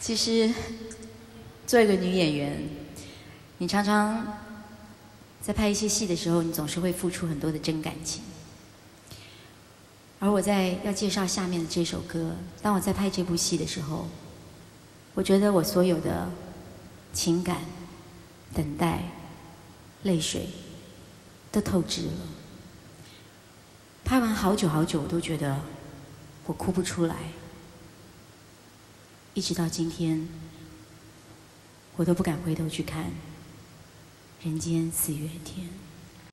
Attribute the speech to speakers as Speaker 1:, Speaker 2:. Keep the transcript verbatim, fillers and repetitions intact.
Speaker 1: 其实，做一个女演员，你常常在拍一些戏的时候，你总是会付出很多的真感情。而我在要介绍下面的这首歌，当我在拍这部戏的时候，我觉得我所有的情感、等待、泪水都透支了。拍完好久好久，我都觉得我哭不出来。一直到今天，我都不敢回头去看人间四月天。